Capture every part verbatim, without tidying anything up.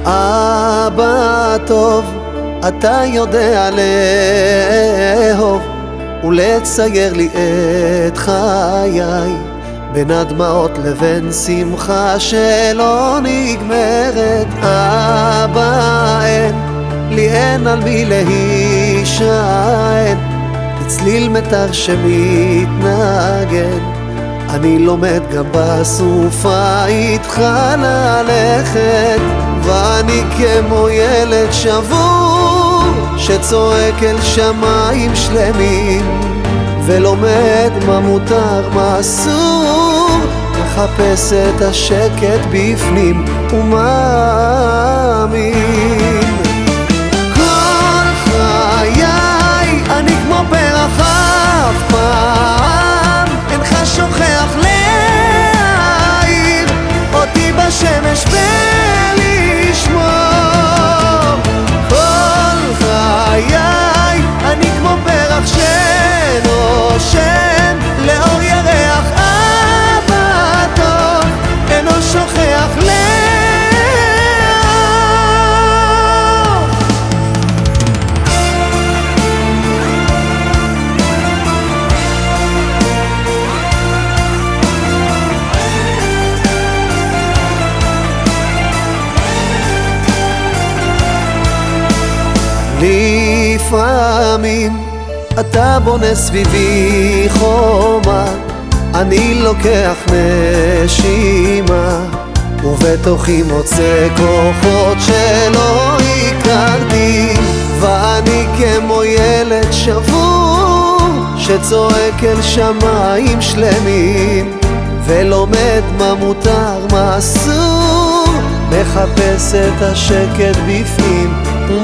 אבא טוב, אתה יודע לאהוב ולצייר לי את חיי, בין הדמעות לבין שמחה שלא נגמרת. אבא, אין לי אין על מי להישען, כצליל מיתר שמתנגן, אני לומד גם בסופה איתך ללכת. ואני כמו ילד שבור שצועק אל שמיים שלמים, ולומד מה מותר מה אסור, מחפש את השקט בפנים ומאמין. כל חיי אני כמו פרח, אף פעם אינך שוכח להאיר אותי בשמש ולשמור. כל חיי אני כמו פרח שנושם לאור ירח. אבא טוב אינו שוכח לאור. לפעמים אתה בונה סביבי חומה, אני לוקח נשימה, ובתוכי מוצא כוחות שלא הכרתי. ואני כמו ילד שבור שצועק אל שמיים שלמים, ולומד מה מותר מה אסור, מחפש את השקט בפנים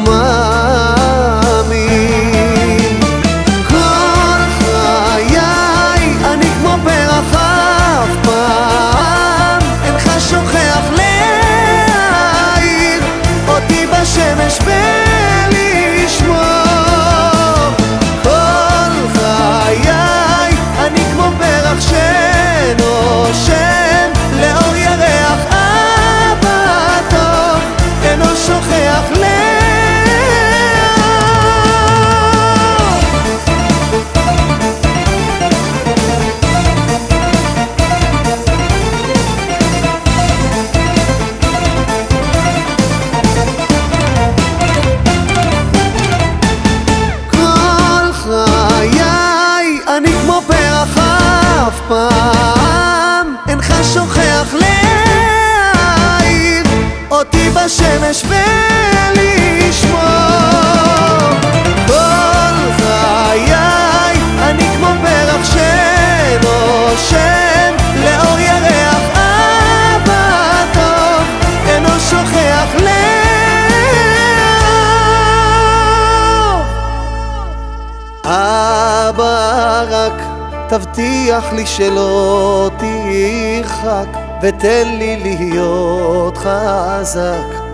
ומאמין. כל חיי אני כמו פרח, אף פעם אינך שוכח להאיר אותי בשמש ולשמור. כל חיי אני כמו פרח שנושם לאור ירח. אבא טוב אינו שוכח להאיר. אני כמו פרח, אף פעם אינך שוכח להאיר אותי בשמש ולשמור. כל חיי אני כמו פרח שנושם לאור ירח. אבא טוב אינו שוכח לאור. אבא רק תבטיח לי שלא תרחק, ותן לי להיות חזק.